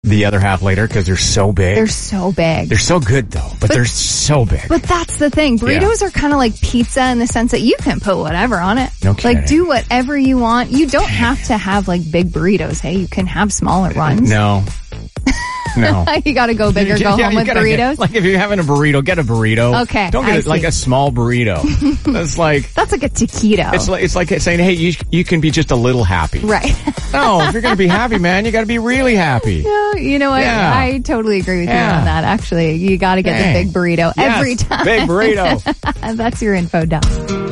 the other half later because they're so big. They're so big. They're so good though, but they're so big. But that's the thing. Burritos are kind of like pizza in the sense that you can put whatever on it. No kidding. Like do whatever you want. You don't have to have like big burritos. Hey, you can have smaller ones. No. You gotta go big or go home with burritos. Like if you're having a burrito, get a burrito. Okay. Don't get like a small burrito. That's like a taquito. It's like saying, hey, you can be just a little happy. Right. No, if you're gonna be happy, man, you gotta be really happy. No, you know what? Yeah. I totally agree with you on that. Actually, you gotta get the big burrito every time. Big burrito. That's your info dump.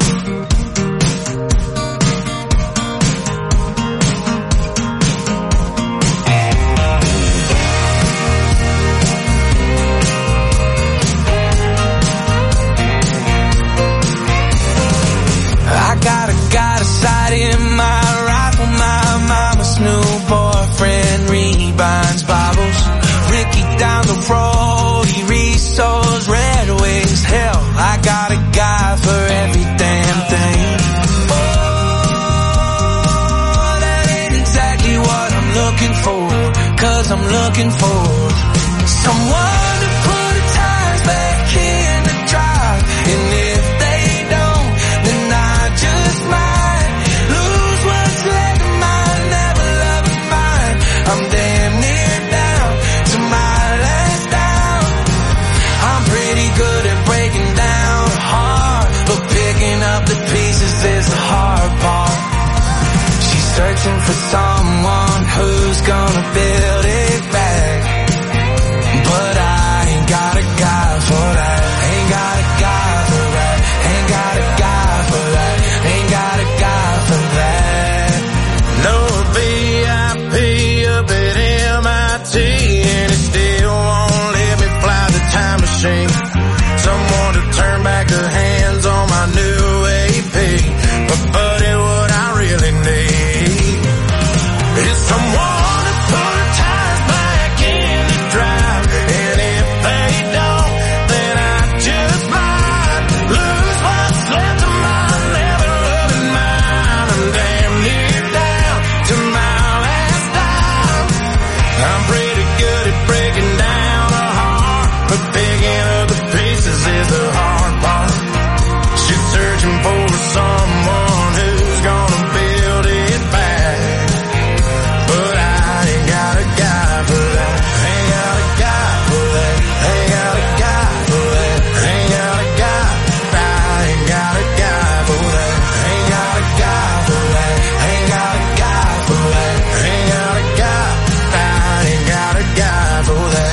Got a sight in my rifle, my mama's new boyfriend rebinds Bibles. Ricky down the road, he resows Red Wings. Hell, I got a guy for every damn thing. Oh, that ain't exactly what I'm looking for, 'cause I'm looking for someone to put the tires back in the drive. And if they don't, then I just might lose what's left of mine, never loving mine. I'm damn near down to my last down. I'm pretty good at breaking down a heart, but picking up the pieces is the hard part. She's searching for someone who's gonna build it back, but I ain't got a guy for that. Ain't got a guy for that. Ain't got a guy for that. Ain't got a guy for that. No VIP up at MIT, and it still won't let me fly the time machine. Someone to turn back the hands on my new AP. But buddy, what I really need is someone to put the tires back in the drive. And if they don't, then I just might lose what's left of my never loving mine. I'm damn near down to my last dime. I'm pretty good at breaking down a heart, but picking up the pieces is the hard part. She's searching for someone who's gonna build it back, but I ain't got a guy for that. Ain't got a guy for that. Ain't got a guy for that. Ain't got a guy. I ain't got a guy for that. Ain't got a guy for that. Ain't got a guy for that. Ain't got a guy. I ain't got a guy for that.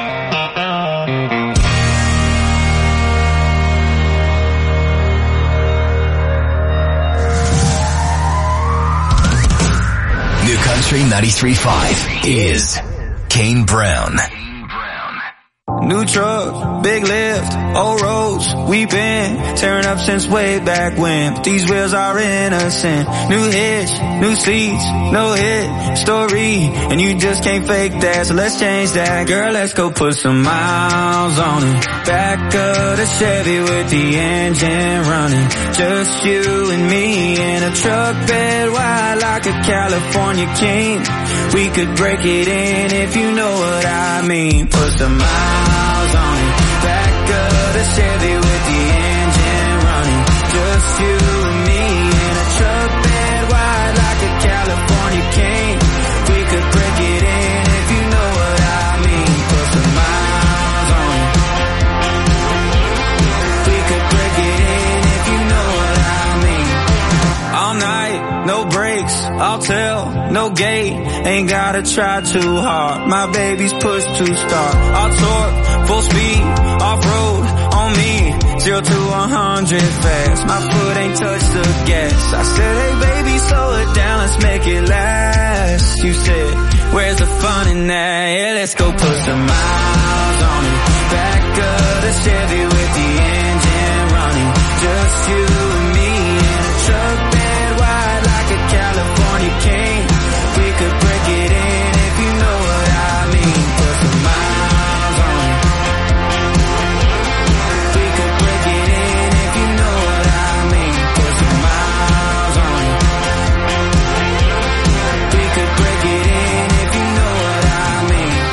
New Country 93.5 is Kane Brown. New truck, big lift, old roads, we've been tearing up since way back when. But these wheels are innocent. New hitch, new seats, no hit story, and you just can't fake that. So let's change that, girl. Let's go put some miles on it. Back of the Chevy with the engine running. Just you and me in a truck bed wide like a California king. We could break it in if you know what I mean. Put some miles on it. Back of the Chevy with the engine running. Just you and me in a truck bed wide like a California king. We could break it in if you know what I mean. Put some miles on it. We could break it in if you know what I mean. All night, no brakes, I'll tell, no gate. Ain't gotta try too hard. My baby's push to start. I'll torque, full speed, off-road, on me. 0 to 100 fast. My foot ain't touched the gas. I said, hey baby, slow it down, let's make it last. You said, where's the fun in that? Yeah, let's go put some miles on it. Back of the Chevy with the engine running. Just you and me in a truck bed wide like a California king. We could break it in if you know what I mean. Put some miles on it. We could break it in if you know what I mean. Put some miles on it. We could break it in if you know what I mean.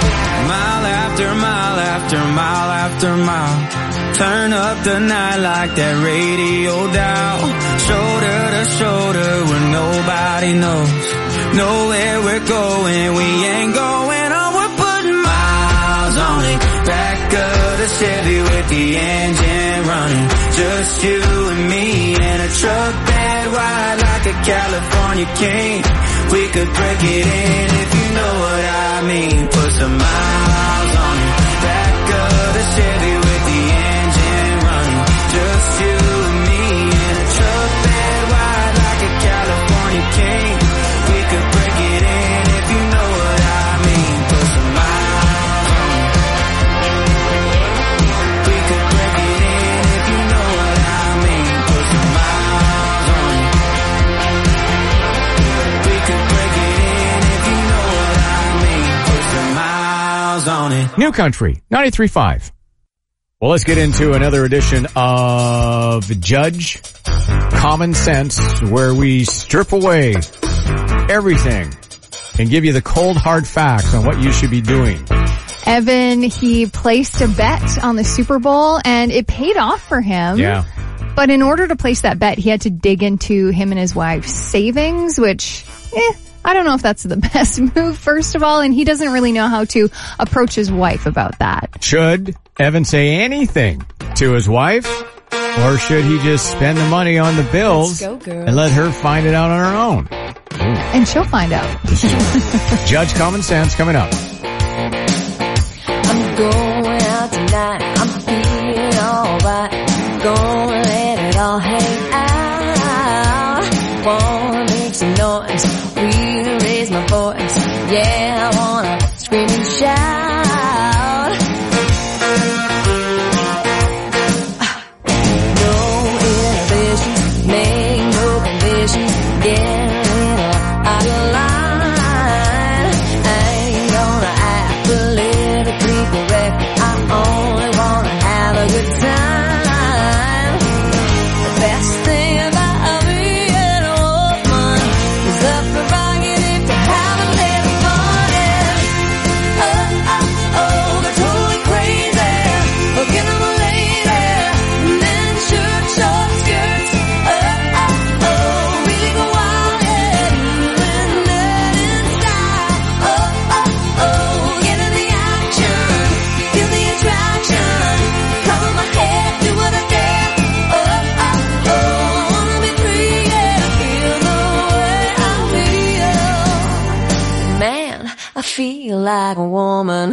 after mile. Turn up the night like that radio dial. Shoulder to shoulder where nobody knows. Know where we're going, we ain't going on. We're putting miles on it. Back of the Chevy with the engine running. Just you and me in a truck that wide like a California king. We could break it in if you know what I mean. Put some miles on it. Back of the Chevy with the engine running. Just you and me in a truck that wide like a California king. We could break it in if you know what I mean. Put some miles on it. We could break it in if you know what I mean. Put some miles on it. We could break it in if you know what I mean. Put some miles on it. New Country, 93.5. Well, let's get into another edition of Judge Common Sense, where we strip away everything and give you the cold, hard facts on what you should be doing. Evan, he placed a bet on the Super Bowl, and it paid off for him. Yeah. But in order to place that bet, he had to dig into him and his wife's savings, which, I don't know if that's the best move, first of all, and he doesn't really know how to approach his wife about that. Should Evan say anything to his wife, or should he just spend the money on the bills and let her find it out on her own? And she'll find out. Judge Common Sense coming up. I'm going out tonight. I'm feeling alright. Gonna let it all hang out. Wanna make some noise. Really raise my voice. Yeah, I wanna scream and shout. No inhibitions, make no conditions. Get a little out of line. I ain't gonna act politically correct. I only wanna have a good time. The best thing about being a woman is the prerogative to have a little fun. Oh, they're totally crazy. Looking at my lady, men in short skirts. Really go wild, yeah, even that in style. Get in the action, feel the attraction. Cover my head, do what I dare. I wanna be free, yeah, feel the way I feel. Man, I feel like a woman.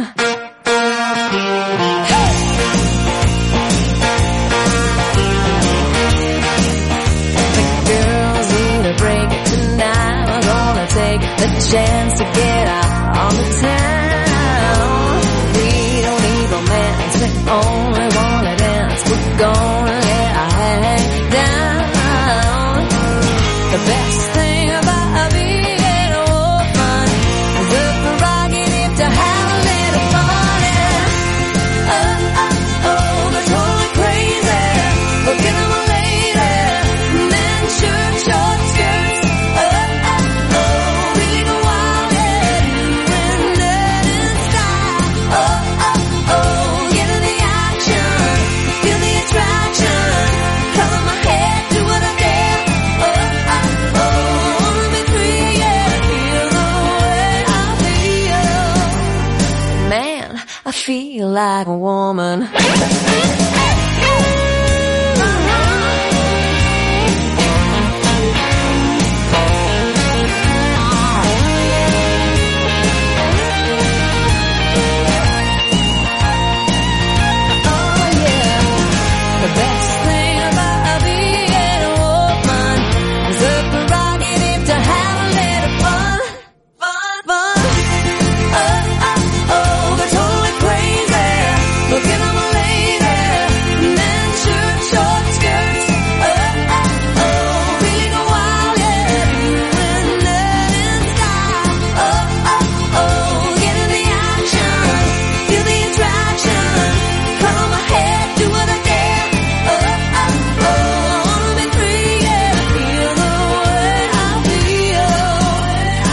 The girls need a break tonight. I'm gonna take the chance to get out on the town. We don't need romance, we only wanna dance. We're gonna let our hang down. The best thing about being a woman is the prerogative to have a little fun. They're totally crazy. Looking at my lady, men in short skirts. Really go wild, yeah, even that in style. Get in the action, feel the attraction. Cover my head, do what I dare. Wanna be free, yeah, feel the way I feel. Man, I feel like a woman. The best thing about being a woman is the prerogative to have a little fun. They're totally crazy. Looking at my lady, men in short skirts. Really go wild, yeah, even that in style. Get in the action, feel the attraction. Cover my head, do what I dare. Wanna be free, yeah, feel the way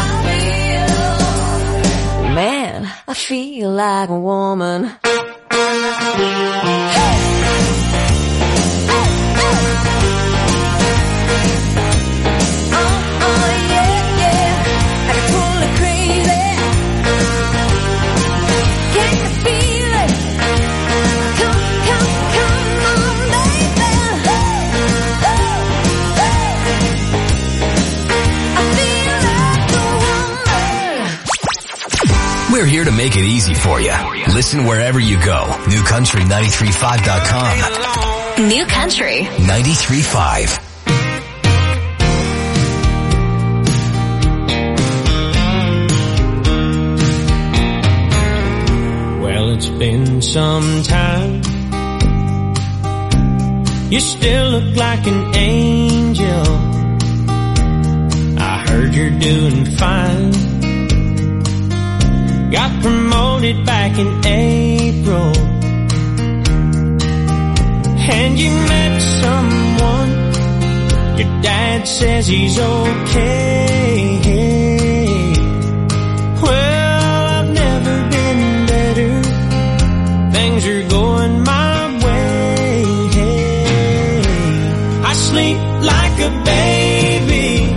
I feel. Man, I feel like a woman. We're here to make it easy for you. Listen wherever you go. NewCountry935.com. New Country 93.5. Well, it's been some time. You still look like an angel. I heard you're doing fine. Got promoted back in April. And you met someone. Your dad says he's okay. Well, I've never been better. Things are going my way. I sleep like a baby.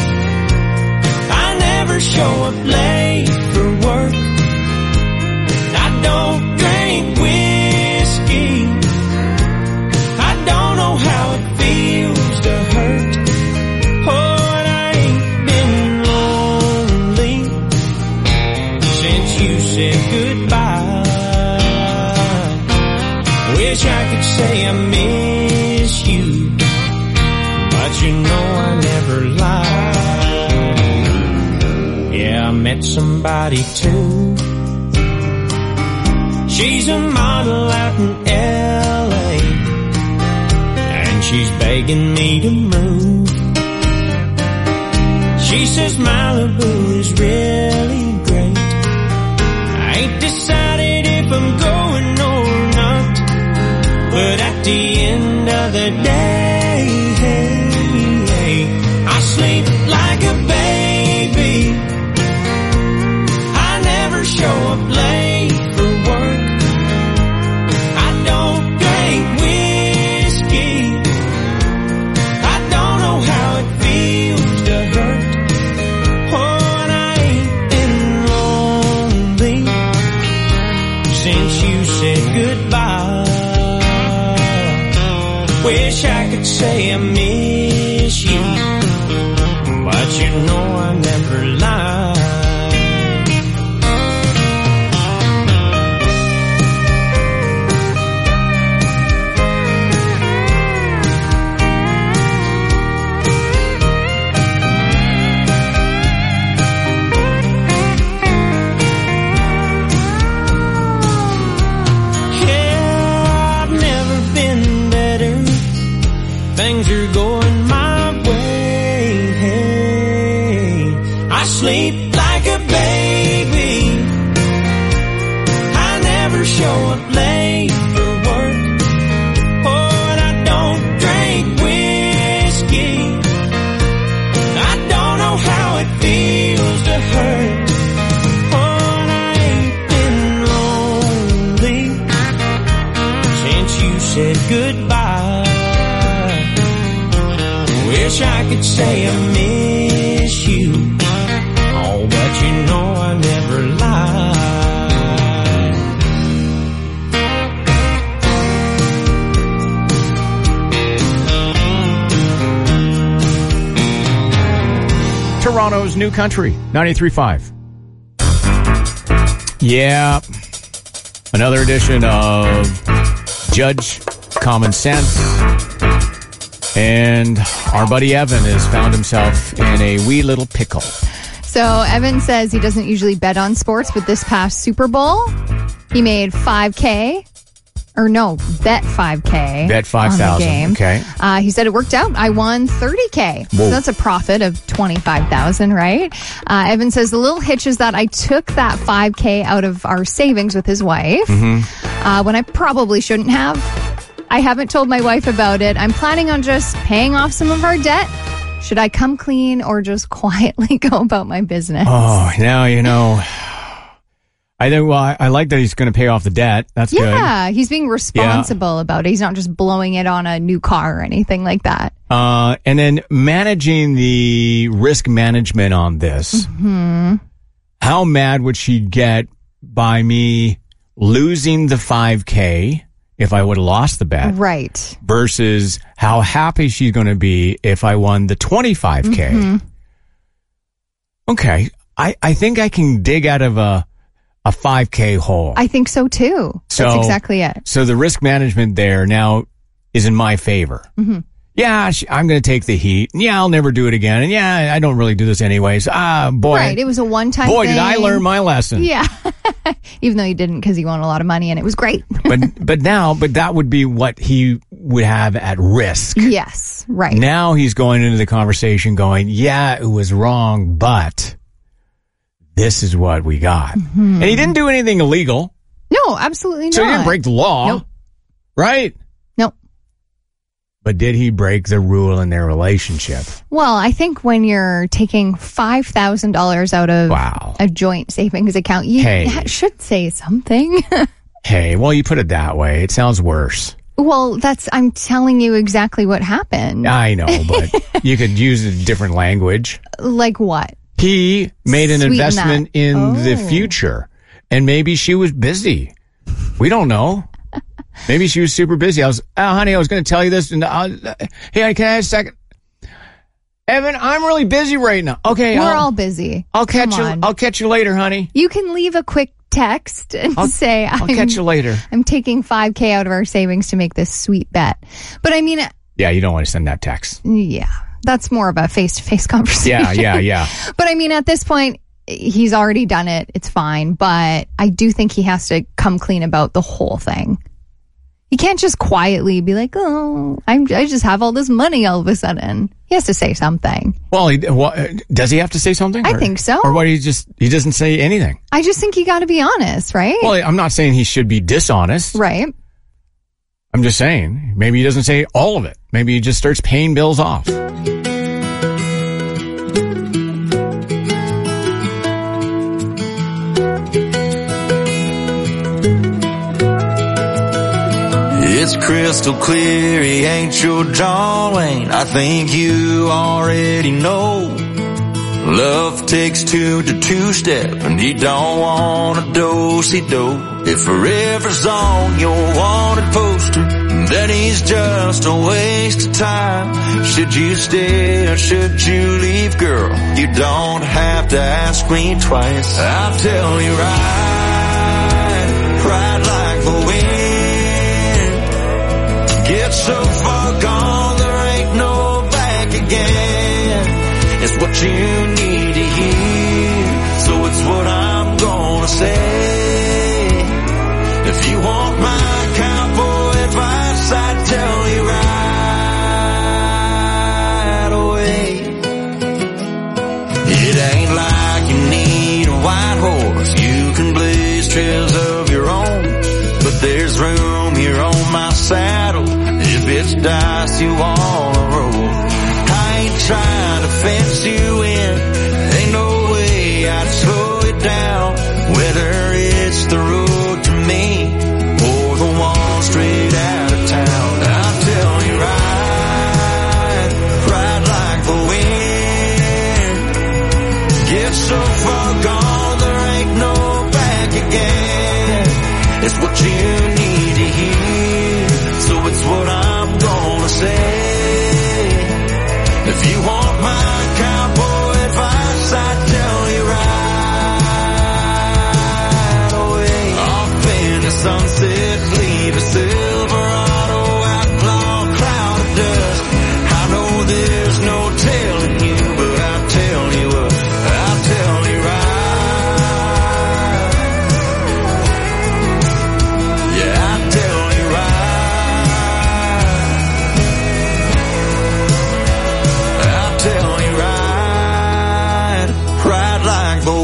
I never show up late for work. I don't drink whiskey. I don't know how it feels to hurt. Oh, and I ain't been lonely since you said goodbye. Wish I could say I miss you, but you know I never lie. Yeah, I met somebody too. She's a model out in L.A. and she's begging me to move. She says Malibu is really great. I ain't decided if I'm going or not, but at the end of the day, I sleep like a baby. I never show up late for work. I don't drink whiskey. I don't know how it feels to hurt. Oh, and I ain't been lonely since you said goodbye. Wish I could say I miss you, but you know I never lie. Things are going my way. I sleep like a baby. I never show up late for work. Oh, and I don't drink whiskey. I don't know how it feels to hurt. Oh, and I ain't been lonely since you said goodbye. Wish I could say I miss you. Oh, but you know I never lie. Toronto's New Country 93.5. Yeah. Another edition of Judge Common Sense. And our buddy Evan has found himself in a wee little pickle. So Evan says he doesn't usually bet on sports, but this past Super Bowl, he made $5K. Or no, bet $5K. Bet $5,000. Okay. He said it worked out. I won $30K. Whoa. So that's a profit of $25,000, right? Evan says the little hitch is that I took that $5K out of our savings with his wife when I probably shouldn't have. I haven't told my wife about it. I'm planning on just paying off some of our debt. Should I come clean or just quietly go about my business? Oh, now, you know, I think. Well, I like that he's going to pay off the debt. That's good. Yeah, he's being responsible about it. He's not just blowing it on a new car or anything like that. And then managing the risk management on this. Mm-hmm. How mad would she get by me losing the $5,000 if I would have lost the bet? Right. Versus how happy she's going to be if I won the $25,000. Mm-hmm. Okay. I think I can dig out of a $5,000 hole. I think so too. That's exactly it. So the risk management there now is in my favor. Mm-hmm. Yeah, I'm going to take the heat. Yeah, I'll never do it again. And yeah, I don't really do this anyways. Boy. Right, it was a one-time thing. Boy, did I learn my lesson. Yeah. Even though you didn't, because you won a lot of money and it was great. but that would be what he would have at risk. Yes, right. Now he's going into the conversation going, yeah, it was wrong, but this is what we got. Mm-hmm. And he didn't do anything illegal. No, absolutely not. So he didn't break the law. Nope. Right? Nope. But did he break the rule in their relationship? Well, I think when you're taking $5,000 out of a joint savings account, you should say something. Hey, well, you put it that way. It sounds worse. Well, I'm telling you exactly what happened. I know, but you could use a different language. Like what? He made an Sweeten investment that. in the future, and maybe she was busy. We don't know. Maybe she was super busy. Honey, I was going to tell you this. And hey, can I have a second? Evan, I'm really busy right now. Okay, we're all busy. I'll catch you later, honey. You can leave a quick text and say, I'll catch you later. I'm taking $5,000 out of our savings to make this sweet bet. But I mean, yeah, you don't want to send that text. Yeah. That's more of a face-to-face conversation. Yeah. But I mean, at this point, he's already done it. It's fine. But I do think he has to come clean about the whole thing. He can't just quietly be like, oh, I just have all this money all of a sudden. He has to say something. Well, does he have to say something? I think so. Or what? He doesn't say anything. I just think you got to be honest, right? Well, I'm not saying he should be dishonest. Right. I'm just saying, maybe he doesn't say all of it. Maybe he just starts paying bills off. It's crystal clear he ain't your John Wayne. I think you already know. Love takes two to two-step, and he don't want a do-si-do. If forever's on your wanted poster, then he's just a waste of time. Should you stay or should you leave, girl? You don't have to ask me twice. I'll tell you right like the wind. Get so far gone, there ain't no back again. It's what you need to hear, so it's what I'm gonna say. If you want my cowboy advice, I'd tell you right away. It ain't like you need a white horse. You can blaze trails of your own, but there's room here on my saddle if it's dice you wanna roll. I ain't trying to fence you in, ain't no way I'd slow it down, whether it's the road to me or the one straight out of town. I'll tell you right like the wind. Get so far gone, there ain't no back again. It's what you need to hear, so it's what I'm gonna say. If you want my cowboy advice, I'd tell you right away. Off in the sunset, leave a Silverado outlaw cloud of dust. I know there's no telling you, but I'll tell you what, I'll tell you right. Yeah, I'll tell you right. I'll tell you right like the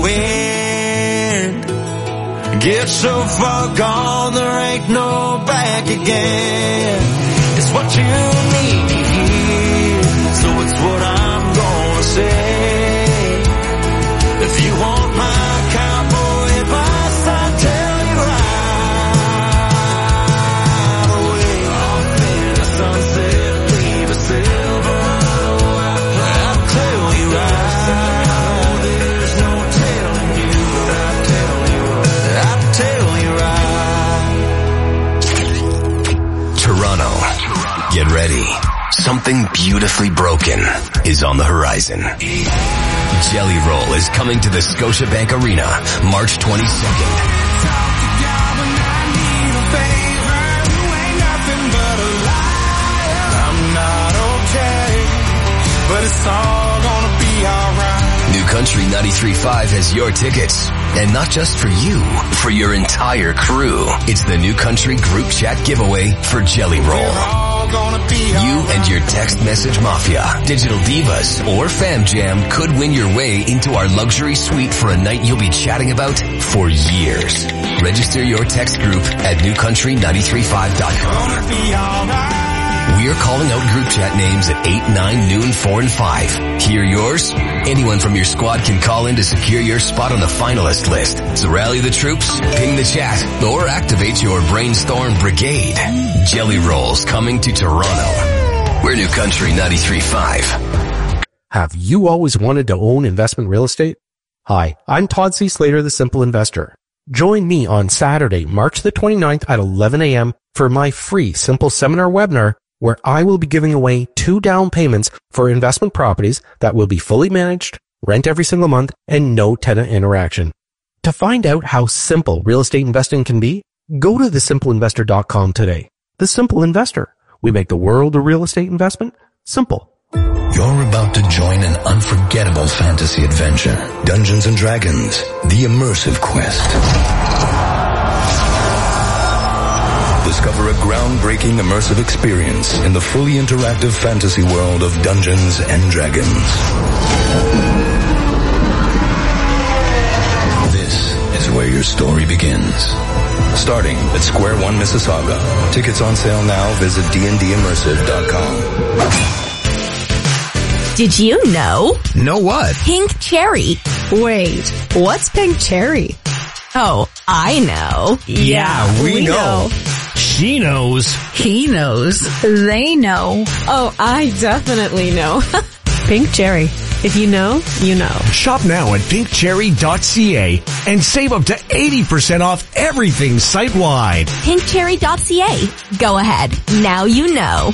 wind. Get so far gone, there ain't no back again. It's what you need to hear, so it's what I'm gonna say. If you want my cowboy advice, I'd ready. Something beautifully broken is on the horizon. Jelly Roll is coming to the Scotiabank Arena March 22nd. But it's all gonna be alright. New Country 93.5 has your tickets. And not just for you, for your entire crew. It's the New Country group chat giveaway for Jelly Roll. You and your text message mafia, digital divas, or fam jam could win your way into our luxury suite for a night you'll be chatting about for years. Register your text group at newcountry935.com. We're calling out group chat names at 8, 9, noon, 4, and 5. Hear yours? Anyone from your squad can call in to secure your spot on the finalist list. So rally the troops, ping the chat, or activate your brainstorm brigade. Jelly Rolls coming to Toronto. We're New Country 93.5. Have you always wanted to own investment real estate? Hi, I'm Todd C. Slater, the Simple Investor. Join me on Saturday, March the 29th at 11 a.m. for my free Simple Seminar webinar, where I will be giving away 2 down payments for investment properties that will be fully managed, rent every single month, and no tenant interaction. To find out how simple real estate investing can be, go to thesimpleinvestor.com today. The Simple Investor. We make the world of real estate investment simple. You're about to join an unforgettable fantasy adventure. Dungeons & Dragons, the immersive quest. Discover a groundbreaking immersive experience in the fully interactive fantasy world of Dungeons & Dragons. This is where your story begins. Starting at Square One, Mississauga. Tickets on sale now. Visit dndimmersive.com. Did you know? Know what? Pink cherry. Wait, what's pink cherry? Oh, I know. Yeah, we know. She knows. He knows. They know. Oh, I definitely know. Pink Cherry. If you know, you know. Shop now at pinkcherry.ca and save up to 80% off everything site-wide. Pinkcherry.ca. Go ahead. Now you know.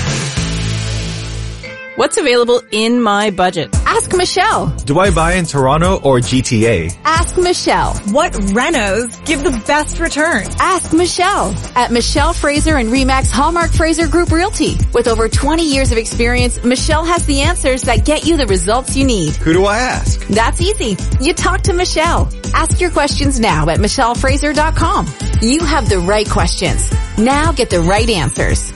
What's available in my budget? Ask Michelle. Do I buy in Toronto or GTA? Ask Michelle. What renos give the best return? Ask Michelle at Michelle Fraser and Remax Hallmark Fraser Group Realty. With over 20 years of experience, Michelle has the answers that get you the results you need. Who do I ask? That's easy. You talk to Michelle. Ask your questions now at michellefraser.com. You have the right questions. Now get the right answers.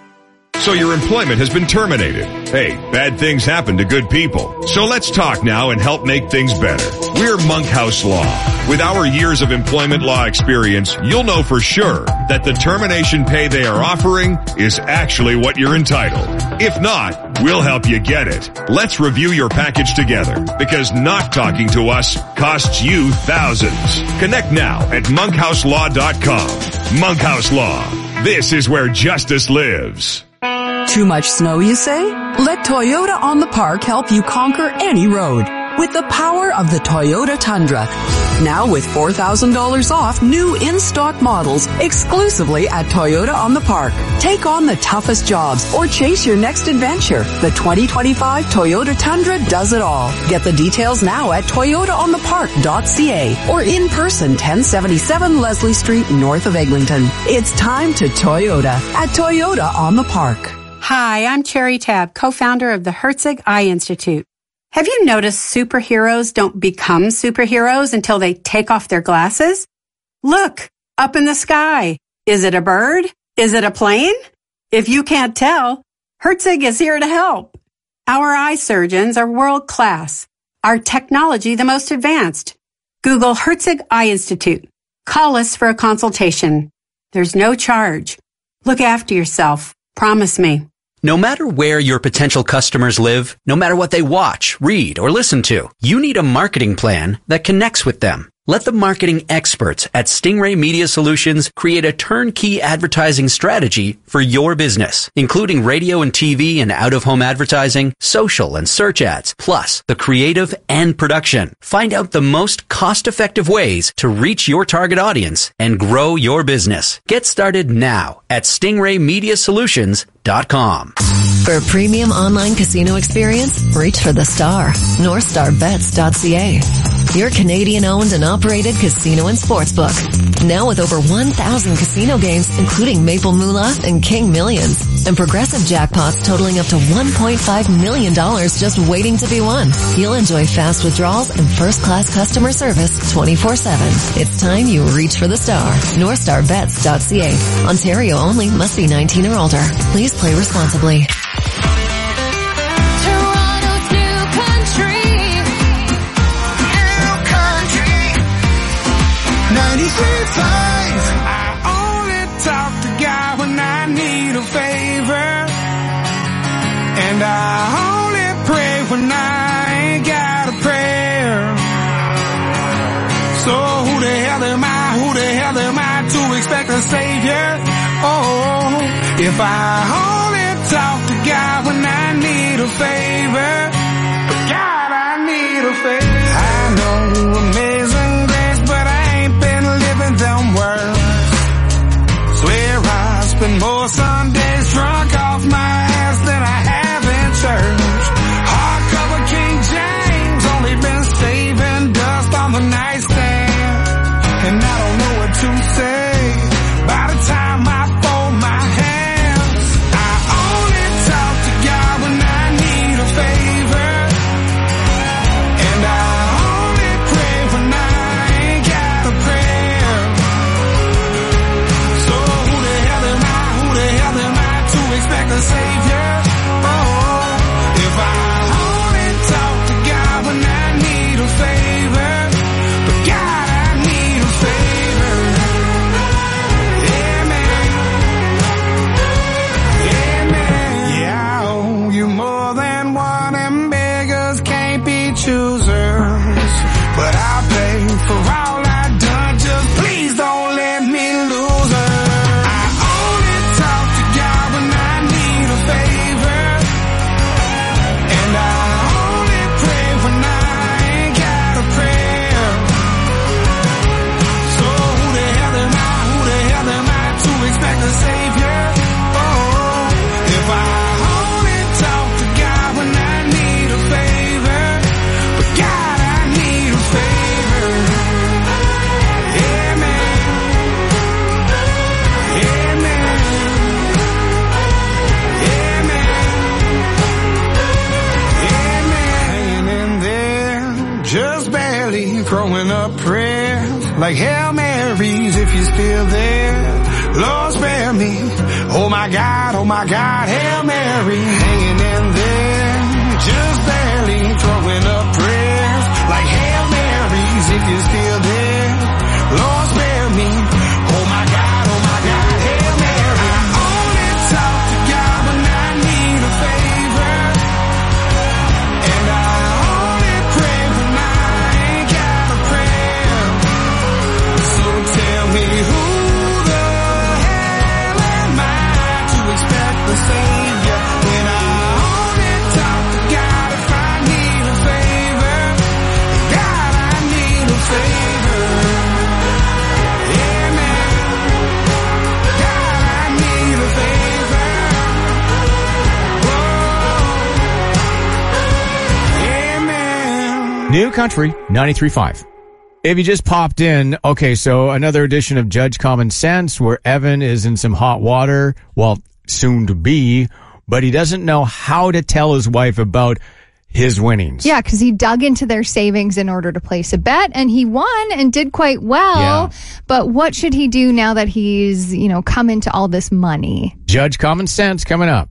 So your employment has been terminated. Hey, bad things happen to good people. So let's talk now and help make things better. We're Monkhouse Law. With our years of employment law experience, you'll know for sure that the termination pay they are offering is actually what you're entitled. If not, we'll help you get it. Let's review your package together, because not talking to us costs you thousands. Connect now at monkhouselaw.com. Monkhouse Law. This is where justice lives. Too much snow, you say? Let Toyota on the Park help you conquer any road with the power of the Toyota Tundra. Now with $4,000 off new in-stock models exclusively at Toyota on the Park. Take on the toughest jobs or chase your next adventure. The 2025 Toyota Tundra does it all. Get the details now at toyotaonthepark.ca or in person 1077 Leslie Street north of Eglinton. It's time to Toyota at Toyota on the Park. Hi, I'm Cherry Tab, co-founder of the Herzig Eye Institute. Have you noticed superheroes don't become superheroes until they take off their glasses? Look, up in the sky. Is it a bird? Is it a plane? If you can't tell, Herzig is here to help. Our eye surgeons are world class. Our technology the most advanced. Google Herzig Eye Institute. Call us for a consultation. There's no charge. Look after yourself. Promise me. No matter where your potential customers live, no matter what they watch, read, or listen to, you need a marketing plan that connects with them. Let the marketing experts at Stingray Media Solutions create a turnkey advertising strategy for your business, including radio and TV and out-of-home advertising, social and search ads, plus the creative and production. Find out the most cost-effective ways to reach your target audience and grow your business. Get started now at stingraymediasolutions.com. NorthstarBets.com. For a premium online casino experience, reach for the star. NorthstarBets.ca. Your Canadian-owned and operated casino and sportsbook. Now with over 1,000 casino games, including Maple Moolah and King Millions. And progressive jackpots totaling up to $1.5 million just waiting to be won. You'll enjoy fast withdrawals and first-class customer service 24/7. It's time you reach for the star. NorthstarBets.ca. Ontario only. Must be 19 or older. Please play responsibly. Toronto's new country. New country. 93.5. I only talk to God when I need a favor. And I only pray when I ain't got a prayer. So who the hell am I? Who the hell am I to expect a savior? Oh, if I only talk to God when I need a favor. God, I need a favor. I know amazing grace, but I ain't been living them words. Swear I spend more Sundays drunk off my ass than I have in church. Hardcover King James, only been saving dust on the nightstand. And I don't know what to say by the time I fold my hands. I only talk to God when I need a favor. And I only pray when I ain't got a prayer. So who the hell am I? Who the hell am I to expect a savior? Oh, if I only talk to God when I need a favor. But God, I need a favor. Yeah, man. Yeah, man. Yeah, I owe you more than one, and beggars can't be choosers. But I'll pay for all I've done, just please don't let me lose her. I only talk to God when I need a favor. And I only pray when I ain't got a prayer. So who the hell am I? Who the hell am I to expect a savior? Oh, if I only talk to God when I need a favor. But God, I need a favor. Yeah, man. Yeah, man. Yeah, man. Yeah, man. Hanging in there, just barely throwing up prayers like Hail Marys if you're still there. Lord, spare me. Oh my God, Hail Mary. Hanging in there, just barely throwing up prayers like Hail Marys if you're still there. Lord, spare me. Oh my God, Hail Mary. I only talk to God when I need a favor. And I only pray when I ain't got a prayer. So tell me who the hell am I to expect the savior when I only talk to God if I need a favor. God, I need a favor. Yeah, man. God, I need a favor. Whoa. Yeah, man. New Country 93.5. If you just popped in, okay, so another edition of Judge Common Sense where Evan is in some hot water, well, soon to be, but he doesn't know how to tell his wife about his winnings. Yeah, because he dug into their savings in order to place a bet, and he won and did quite well. Yeah. But what should he do now that he's, come into all this money? Judge Common Sense coming up.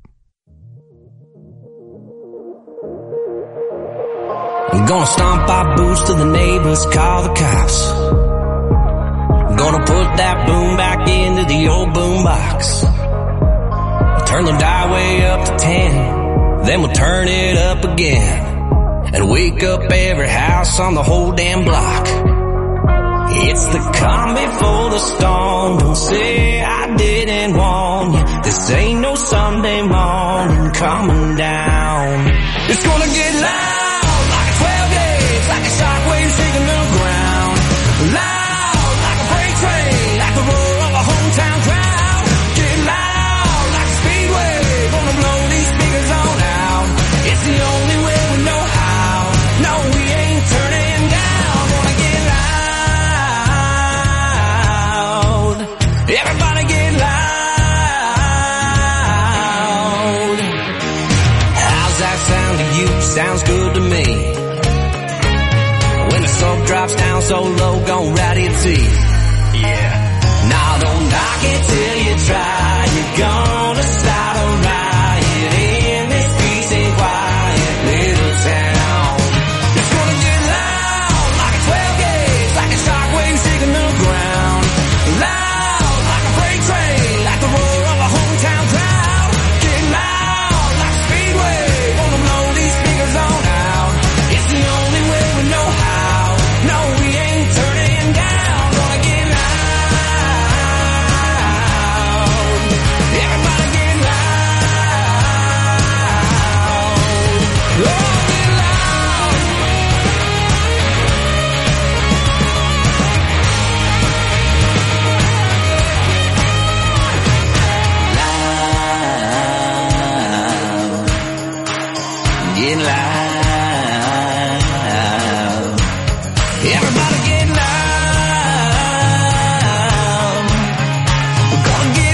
I'm gonna stomp our boots to the neighbors, call the cops. I'm gonna put that boom back into the old boom box. Turn the dial way up to 10, then we'll turn it up again. And wake up every house on the whole damn block. It's the calm before the storm, don't say I didn't warn you. This ain't no Sunday morning coming down. It's gonna get loud. 12 days, like a shockwave shaking the ground. Loud, like a freight train, like the roar of a hometown crowd. Get loud, like a speedway, Everybody get loud. How's that sound to you? Sounds good to me. When the smoke drops down so low, gon' rattle your teeth. Yeah. Now don't knock it till you try. You're gonna start a riot in this peace and quiet little town. It's gonna get loud like a 12 gauge, like a shockwave shaking the ground. Loud like a freight train, like the roar of a hometown crowd. Get loud like a speedway, wanna blow these speakers on out. It's the only way we know how. No, we ain't turning down. Gonna get loud. Everybody get loud. Oh, get loud. Loud. Get loud. Everybody get loud. We're gonna get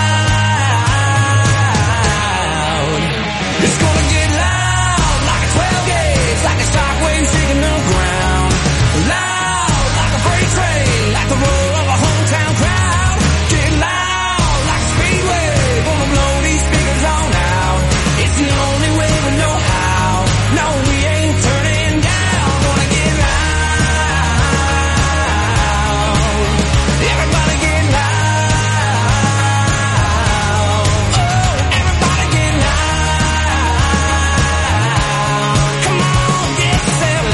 loud. It's gonna get loud like a 12 gauge, like a shockwave shaking the ground. Loud like a freight train, like the roar of a hometown crowd. Get loud like a speedway, gonna blow these speakers on out. It's the only way we know how. No, we ain't turning down. Gonna get loud. Everybody get loud. Oh, everybody get loud. Come on, get yourself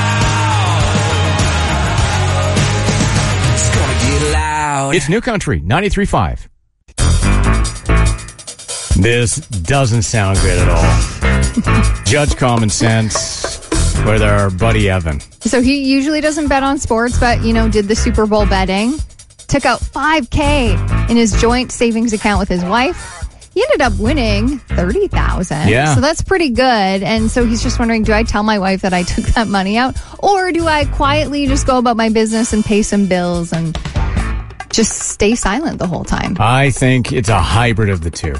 loud. It's gonna get loud. It's New Country 93.5. This doesn't sound good at all. Judge Common Sense with our buddy Evan. So he usually doesn't bet on sports, but, did the Super Bowl betting. Took out $5,000 in his joint savings account with his wife. He ended up winning $30,000. Yeah. So that's pretty good. And so he's just wondering, do I tell my wife that I took that money out? Or do I quietly just go about my business and pay some bills and just stay silent the whole time? I think it's a hybrid of the two.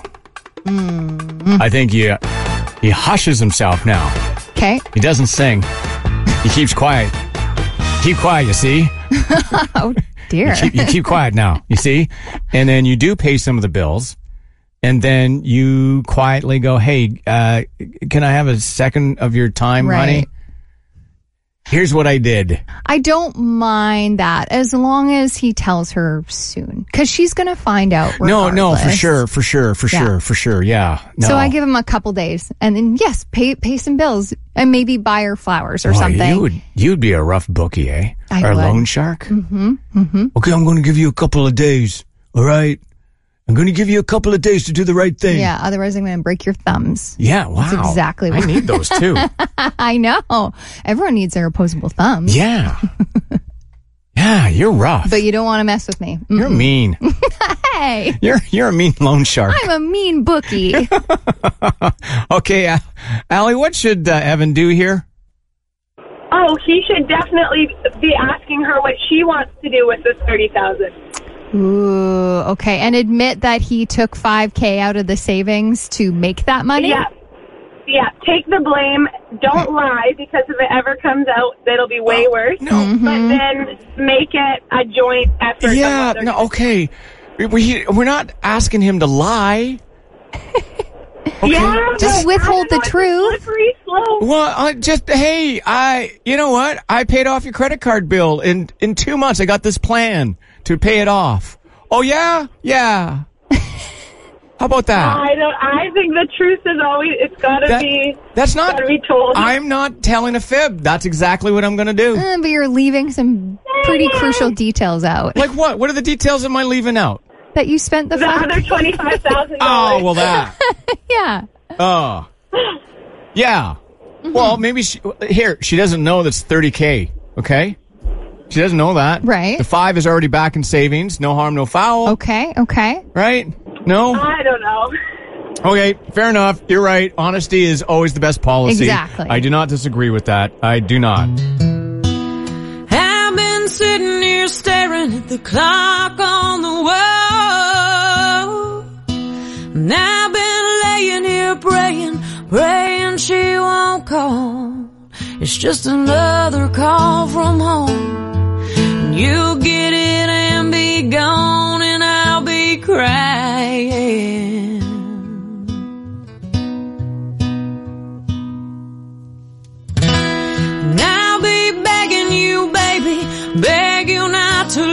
I think he hushes himself now. Okay. He doesn't sing. He keeps quiet. Keep quiet, you see? Oh, dear. You keep quiet now, you see? And then you do pay some of the bills. And then you quietly go, hey, can I have a second of your time, Right. honey? Here's what I did. I don't mind that as long as he tells her soon. Because she's going to find out regardless. No, for sure. Yeah. No. So I give him a couple days. And then, yes, pay some bills. And maybe buy her flowers or Boy, something. You'd be a rough bookie, eh? I or a would. loan shark? Mm-hmm. Okay, I'm going to give you a couple of days, all right? I'm going to give you a couple of days to do the right thing. Yeah, otherwise I'm going to break your thumbs. Yeah, wow. That's exactly what I need those too. I know. Everyone needs their opposable thumbs. Yeah. Yeah, you're rough. But you don't want to mess with me. You're mean. Hey. You're a mean loan shark. I'm a mean bookie. Okay, Allie, what should Evan do here? Oh, he should definitely be asking her what she wants to do with this $30,000. Ooh, okay. And admit that he took $5,000 out of the savings to make that money? Yeah, take the blame. Don't lie, because if it ever comes out, that'll be way worse. No. But then make it a joint effort. Yeah, no, okay. We're not asking him to lie. Okay. Yeah, just withhold the truth. Slippery slope. Well, you know what? I paid off your credit card bill in 2 months. I got this plan to pay it off. Oh yeah, yeah. How about that? I think the truth is always, it's gotta be. That's not. Gotta be told. I'm not telling a fib. That's exactly what I'm going to do. But you're leaving some pretty crucial details out. Like what? What are the details am I leaving out? That you spent the other $25,000. Oh, well, that. Yeah. Oh. Yeah. Mm-hmm. Well, maybe she doesn't know that's $30,000. Okay. She doesn't know that. Right. The 5 is already back in savings. No harm, no foul. Okay. Right? No? I don't know. Okay, fair enough. You're right. Honesty is always the best policy. Exactly. I do not disagree with that. I do not. I've been sitting here staring at the clock on the wall. It's just another call from home. You get it and be gone, and I'll be crying. And I'll be begging you, baby, beg you not to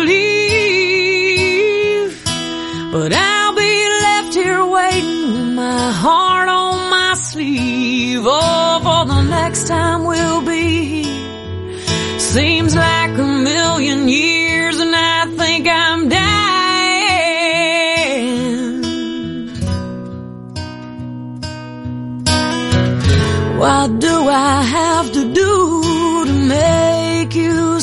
leave. But I'll be left here waiting with my heart on my sleeve. Oh, for the next time we'll be here. Seems like a million years, and I think I'm dying. What do I have to do to make you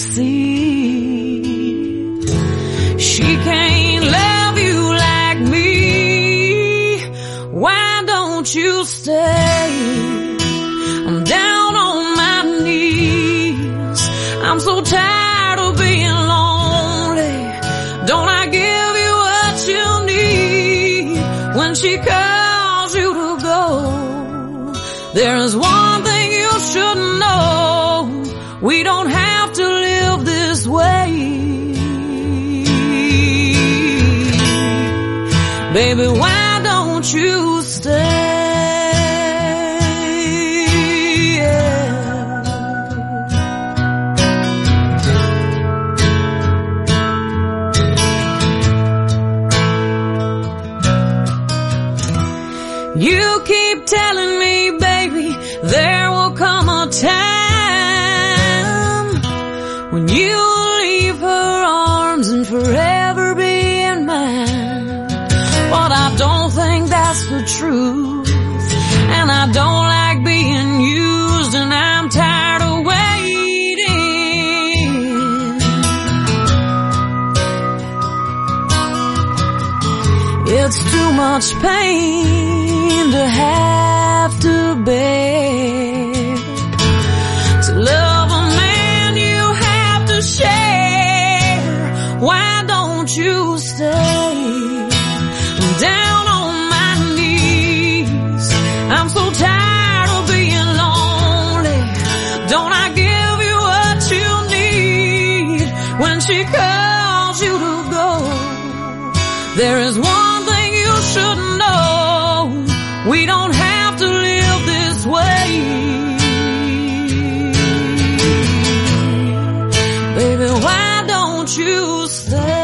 see? She can't love you like me. Why don't you stay? I'm down on my knees. I'm so tired of being lonely. Don't I give you what you need when she calls you to go? There's one thing you should know. We don't have to live this way. Baby, why don't you stay? You keep telling me, baby, there will come a time when you'll leave her arms and forever be in mine. But I don't think that's the truth, and I don't like being used, and I'm tired of waiting. It's too much pain to have to bear. To love a man you have to share. Why don't you stay? I'm down on my knees. I'm so tired of being lonely. Don't I give you what you need when she calls you to go? There is one thing you should know. We don't have to live this way. Baby, why don't you stay?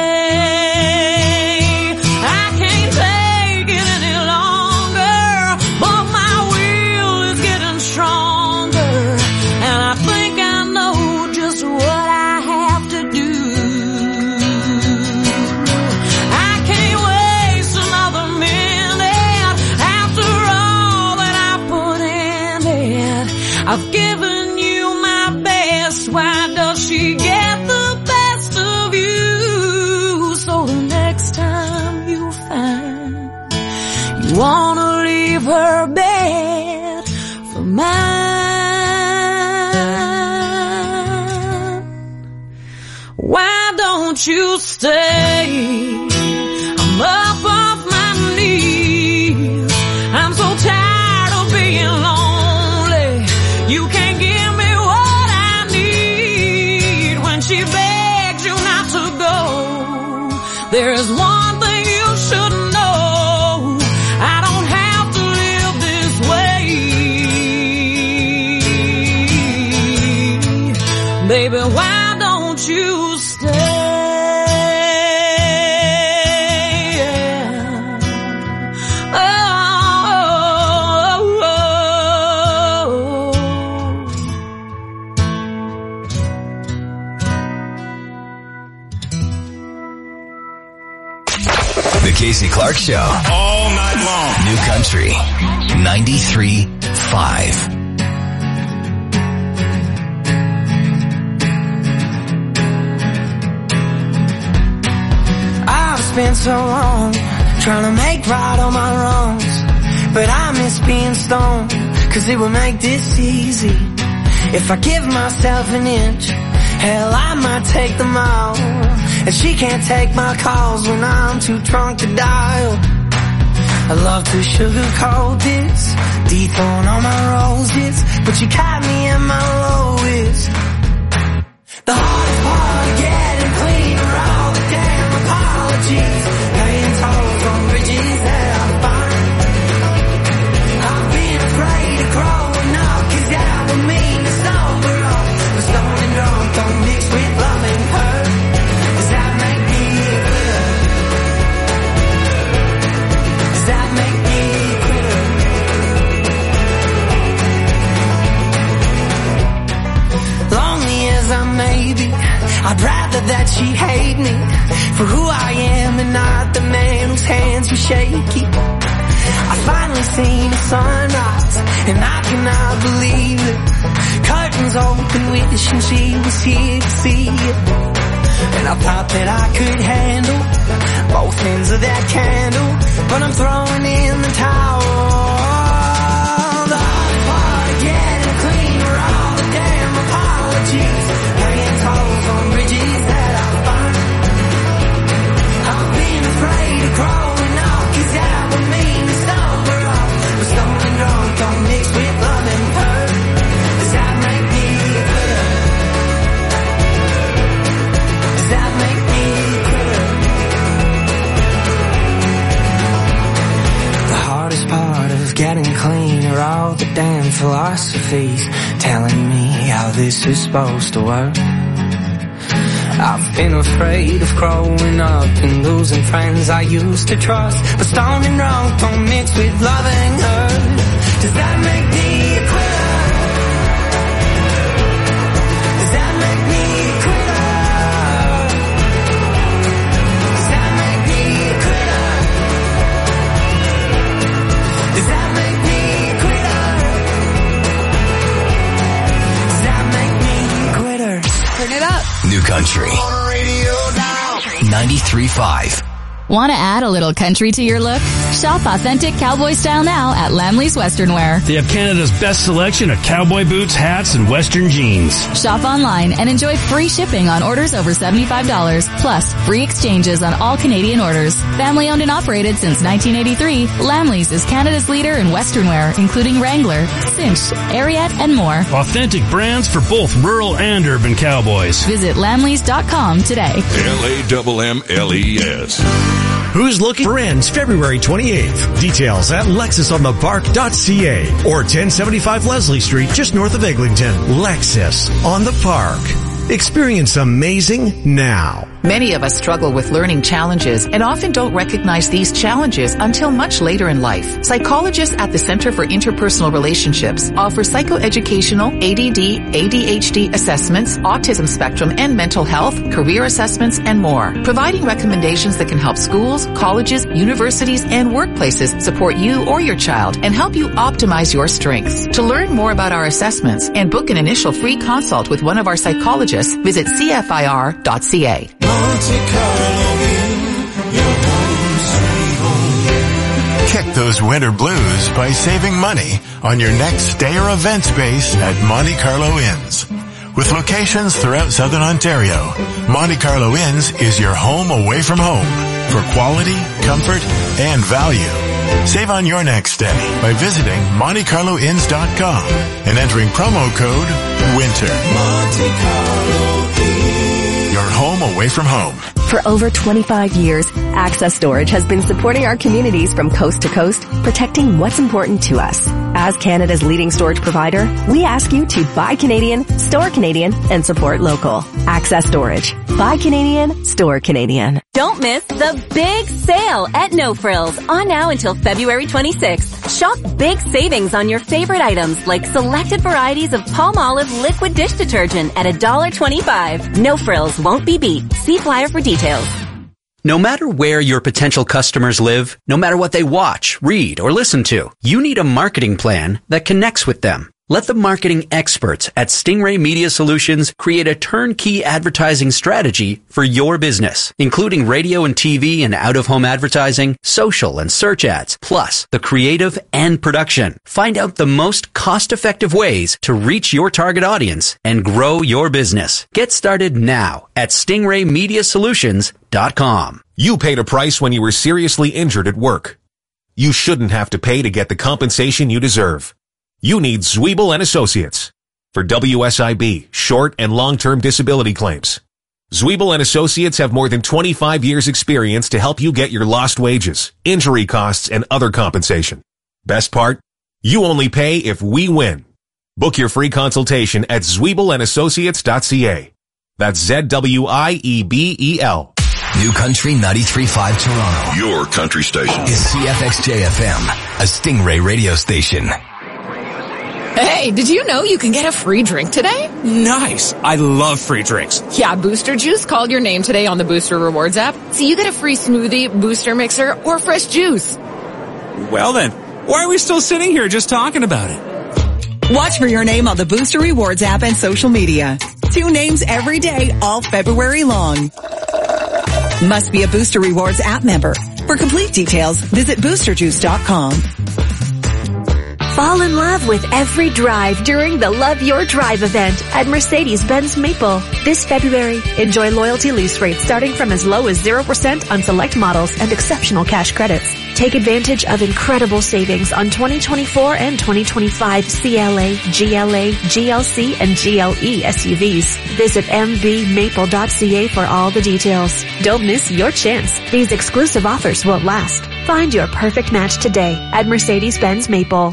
I can't take it any longer, but my will is getting stronger, and I think I know just what I have to do. I can't waste another minute after all that I put in it. I've given you my best. Why does she get the best of you? So the next time you find you wanna leave her bed for mine, why don't you stay? I'm up off my knees. I'm so tired of being lonely. You can't give me what I need when she begs you not to go. There is one thing you should know. I don't have to live this way. Baby, why don't you stay? The Casey Clark Show. All night long. New Country 93.5. I've spent so long trying to make right all my wrongs, but I miss being stoned, cause it would make this easy. If I give myself an inch, hell, I might take them all. And she can't take my calls when I'm too drunk to dial. I love to sugarcoat this, dethorn all my roses, but you caught me at my lowest. The hardest part of getting clean are all the damn apologies, paying tolls on bridges that I find. I've been afraid of growing up, 'cause that would mean to sober up. But stoned and drunk don't mix with love and hurt. Does that make me a quitter? Does that make me a quitter? Lonely as I may be, I'd rather that she hate me for who I am and not the man whose hands were shaky. I finally seen the sunrise and I cannot believe it. Curtains open, wishing she was here to see it. And I thought that I could handle both ends of that candle, but I'm throwing in the towel. The hard part of getting clean are all the damn apologies, paying tolls on bridges that I find. I've been afraid of growing up, 'cause that would mean to sober up. But stoned and drunk don't mix with love and hurt. Does that make me a quitter? Does that make me a quitter? The hardest part of getting clean are all the damn philosophies telling me how this is supposed to work. I've been afraid of growing up and losing friends I used to trust. But stoned and drunk don't mix with loving her. Does that make me a quitter? Does that make me a quitter? Does that make me a quitter? Does that make me a quitter? Does that make me a quitter? Turn it up. New Country 93.5. Want to add a little country to your look? Shop authentic cowboy style now at Lamley's Western Wear. They have Canada's best selection of cowboy boots, hats, and Western jeans. Shop online and enjoy free shipping on orders over $75, plus free exchanges on all Canadian orders. Family owned and operated since 1983, Lamley's is Canada's leader in Western wear, including Wrangler, Cinch, Ariat, and more. Authentic brands for both rural and urban cowboys. Visit lamleys.com today. LAMMLES. Who's looking for ends February 28th? Details at lexusonthepark.ca or 1075 Leslie Street just north of Eglinton. Lexus on the Park. Experience amazing now. Many of us struggle with learning challenges and often don't recognize these challenges until much later in life. Psychologists at the Center for Interpersonal Relationships offer psychoeducational, ADD, ADHD assessments, autism spectrum and mental health, career assessments, and more, providing recommendations that can help schools, colleges, universities, and workplaces support you or your child and help you optimize your strengths. To learn more about our assessments and book an initial free consult with one of our psychologists, visit cfir.ca. Kick those winter blues by saving money on your next stay or event space at Monte Carlo Inns. With locations throughout Southern Ontario, Monte Carlo Inns is your home away from home for quality, comfort, and value. Save on your next stay by visiting MonteCarloInns.com and entering promo code WINTER. Monte Carlo Inns. Your home away from home. For over 25 years, Access Storage has been supporting our communities from coast to coast, protecting what's important to us. As Canada's leading storage provider, we ask you to buy Canadian, store Canadian, and support local. Access Storage. Buy Canadian, store Canadian. Don't miss the big sale at No Frills on now until February 26th. Shop big savings on your favorite items like selected varieties of Palmolive liquid dish detergent at $1.25. No Frills won't be beat. See flyer for details. No matter where your potential customers live, no matter what they watch, read, or listen to, you need a marketing plan that connects with them. Let the marketing experts at Stingray Media Solutions create a turnkey advertising strategy for your business, including radio and TV and out-of-home advertising, social and search ads, plus the creative and production. Find out the most cost-effective ways to reach your target audience and grow your business. Get started now at StingrayMediaSolutions.com. You paid a price when you were seriously injured at work. You shouldn't have to pay to get the compensation you deserve. You need Zwiebel and Associates for WSIB, short and long-term disability claims. Zwiebel and Associates have more than 25 years experience to help you get your lost wages, injury costs, and other compensation. Best part? You only pay if we win. Book your free consultation at zwiebelandassociates.ca. That's ZWIEBEL. New Country 93.5 Toronto. Your country station. Is CFXJ-FM, a Stingray radio station. Hey, did you know you can get a free drink today? Nice. I love free drinks. Yeah, Booster Juice called your name today on the Booster Rewards app, so you get a free smoothie, booster mixer, or fresh juice. Well then, why are we still sitting here just talking about it? Watch for your name on the Booster Rewards app and social media. 2 names every day, all February long. Must be a Booster Rewards app member. For complete details, visit boosterjuice.com. Fall in love with every drive during the Love Your Drive event at Mercedes-Benz Maple. This February, enjoy loyalty lease rates starting from as low as 0% on select models and exceptional cash credits. Take advantage of incredible savings on 2024 and 2025 CLA, GLA, GLC, and GLE SUVs. Visit mbmaple.ca for all the details. Don't miss your chance. These exclusive offers won't last. Find your perfect match today at Mercedes-Benz Maple.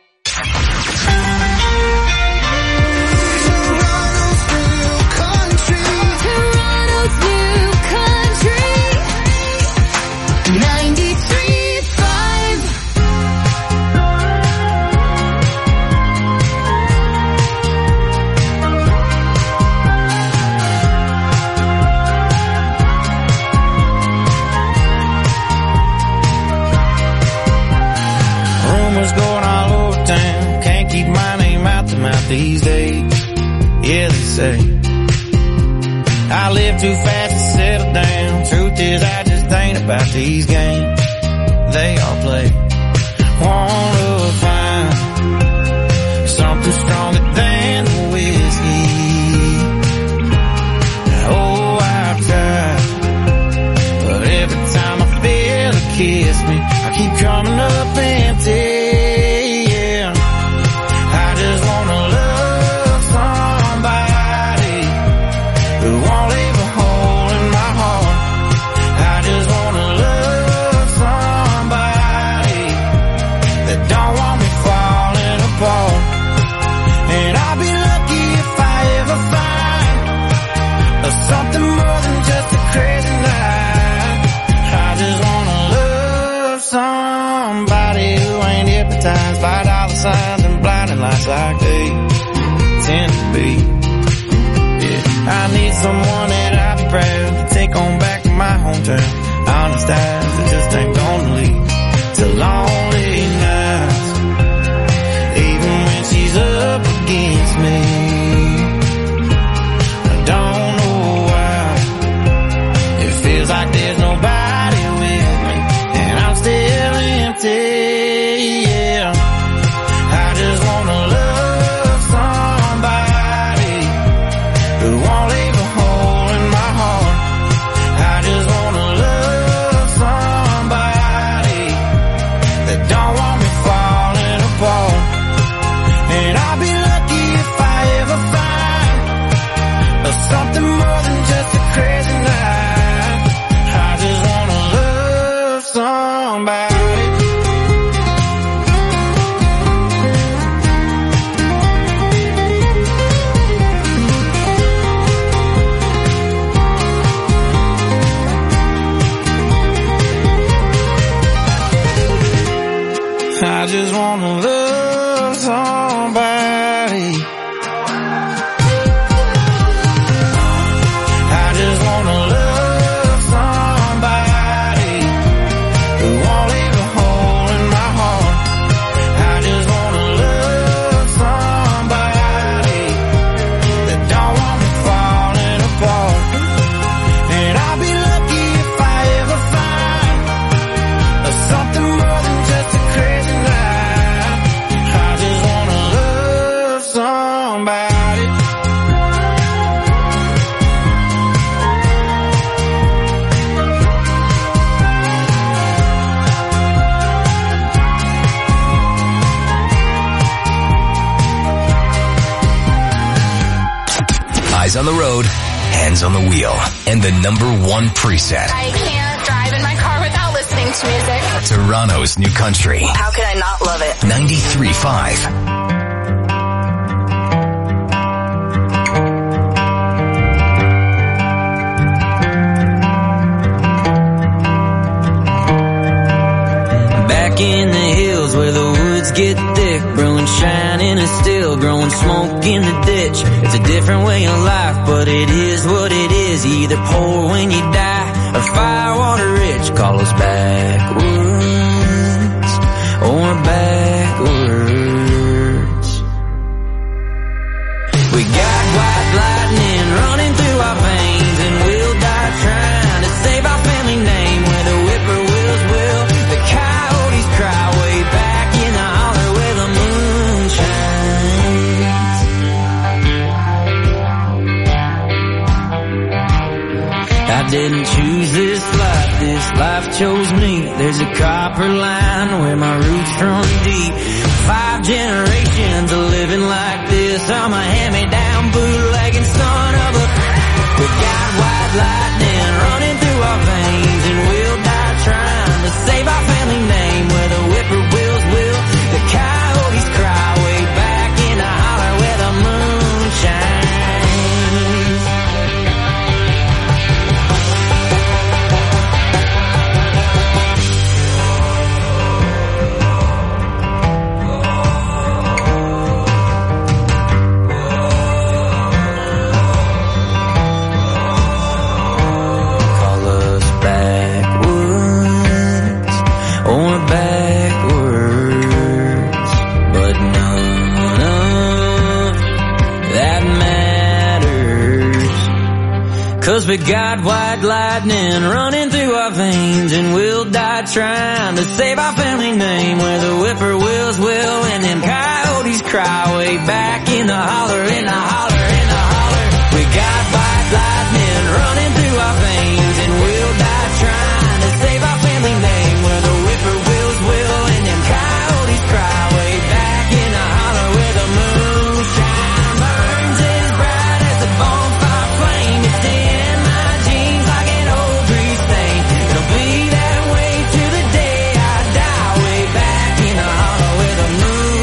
These days, yeah, they say I live too fast to settle down. Truth is, I just ain't about these games they all play. Wanna find something stronger than the whiskey. Oh, I've tried, but every time I feel it kiss me, I keep coming up empty. Like they tend to be. Yeah, I need someone that I'd be proud to take on back to my hometown. Honest eyes that just ain't gonna lead to lonely nights. Even when she's up against me, I don't know why. It feels like there's nobody with me, and I'm still empty. I just wanna love somebody. I just wanna love somebody who won't leave a hole in my heart. I just wanna love somebody that don't want me falling apart. And I'll be lucky if I ever find something more than just a crazy night. Eyes on the road, hands on the wheel, and the number one preset. I can't drive in my car without listening to music. Toronto's New Country. How could I not love it? 93.5. Back in the hills where the woods get thick, brewing shining and still growing smoke in the ditch. It's a different way of life, but it is what it is. You either poor when you die or firewater rich. Call us backwards or backwards. We got white lightning running through our veins, and we'll die trying to save our family name. Where the whippoorwills will, the coyotes cry way back in the holler where the moon shines. I didn't choose this life chose me. There's a copper line where my roots run deep. 5 generations of living like this. I'm a hand-me-down bootlegging son of a... We got white lightning running through our veins, and we'll die trying to save our family name. Where the whippoorwills will, the coyotes cry way back in the holler where the moon shines. Cause we got white lightning running through our veins, and we'll die trying to save our family name. Where the whippoorwills will, and them coyotes cry way back in the holler, in the holler, in the holler. We got white lightning running through our veins, and we'll die trying to save our family name. Where the whippoorwills will, and them coyotes cry way back in the holler where the moonshine burns as bright as a bonfire flame. It's in my jeans like an old grease stain. It'll be that way to the day I die, way back in the hollow where the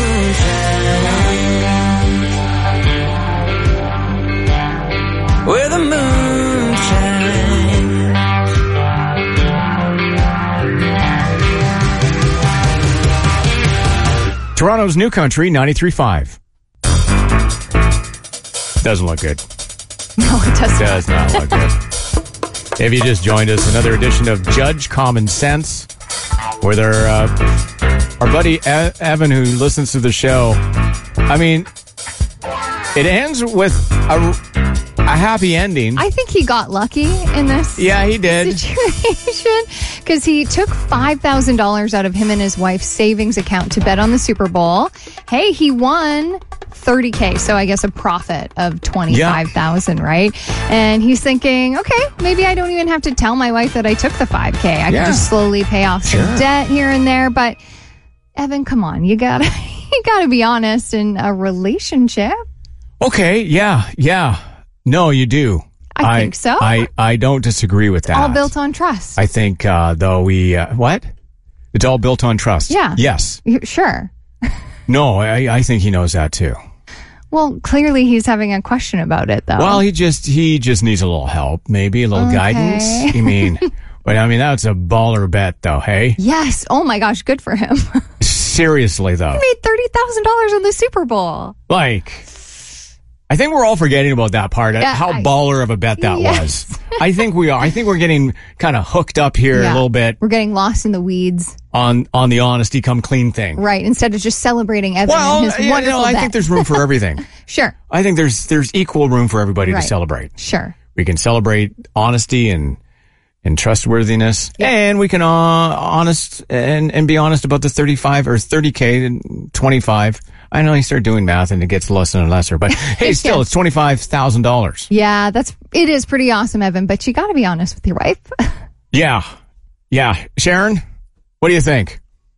moonshine. Where the moonshine. Toronto's New Country, 93.5. Doesn't look good. No, it doesn't. Does not look good. If you just joined us, another edition of Judge Common Sense, where our buddy Evan, who listens to the show, I mean, it ends with a happy ending. I think he got lucky in this. Yeah, he did. Situation, because he took $5,000 out of him and his wife's savings account to bet on the Super Bowl. Hey, he won $30K, so I guess a profit of $25,000, right? And he's thinking, okay, maybe I don't even have to tell my wife that I took the $5K. I can just slowly pay off some debt here and there. But Evan, come on, you gotta be honest in a relationship. Okay, yeah. No, you do. I think so. I don't disagree with that. All built on trust. I think, though, what? It's all built on trust. Yeah. Yes. Sure. No, I think he knows that too. Well, clearly he's having a question about it, though. Well, he just needs a little help, maybe a little guidance. I mean, that's a baller bet, though. Hey. Yes. Oh my gosh, good for him. Seriously, though, he made $30,000 on the Super Bowl. I think we're all forgetting about that part. How baller of a bet that was. I think we are. I think we're getting kind of hooked up here a little bit. We're getting lost in the weeds on the honesty come clean thing. Right. Instead of just celebrating Evan and his wonderful bet. I think there's room for everything. Sure. I think there's equal room for everybody to celebrate. Sure. We can celebrate honesty and trustworthiness, and we can be honest about the 35 or 30K and 25. I know you start doing math and it gets less and lesser, but hey, still, it's $25,000. Yeah, it is pretty awesome, Evan, but you got to be honest with your wife. Yeah. Sharon, what do you think?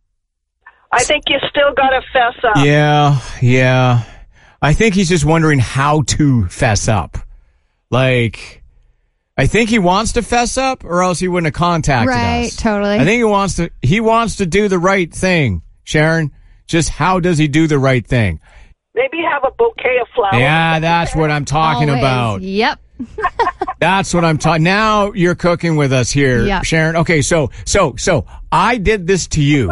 I think you still got to fess up. Yeah. I think he's just wondering how to fess up. Like, I think he wants to fess up, or else he wouldn't have contacted us. Right, totally. I think he wants to do the right thing, Sharon. Just how does he do the right thing? Maybe have a bouquet of flowers. Yeah, that's what I'm talking Always. about. Yep. That's what I'm talking. Now you're cooking with us here, Yeah. Sharon. Okay, so I did this to you.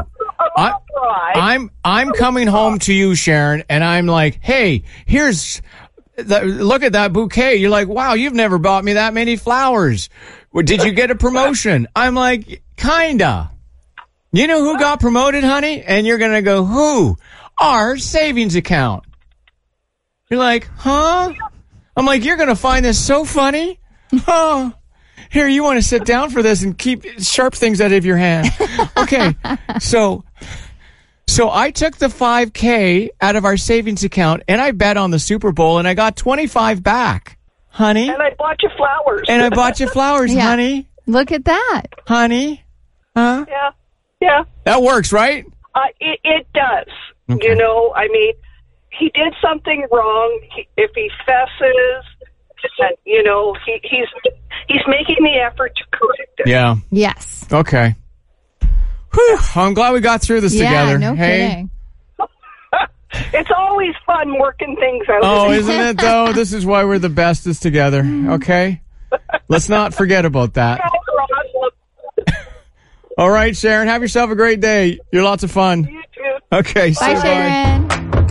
I'm coming home to you, Sharon, and I'm like, hey, look at that bouquet. You're like, wow, you've never bought me that many flowers. Well, did you get a promotion? I'm like, kinda. You know who got promoted, honey? And you're gonna go, who? Our savings account. You're like, huh? I'm like, you're gonna find this so funny. Oh, here, you want to sit down for this and keep sharp things out of your hand. Okay, so I took the $5,000 out of our savings account and I bet on the Super Bowl and I got $25 back, honey. And I bought you flowers. And I bought you flowers, Yeah. honey. Look at that. Honey. Huh? Yeah. That works, right? It does. Okay. You know, I mean, he did something wrong. If he fesses, and, you know, he's making the effort to correct it. Yeah. Yes. Okay. Whew, I'm glad we got through this together. No hey? kidding. It's always fun working things out. Oh, isn't it though? This is why we're the bestest together. Okay? Let's not forget about that. All right, Sharon, have yourself a great day. You're lots of fun. You too. Okay, Bye, Sharon.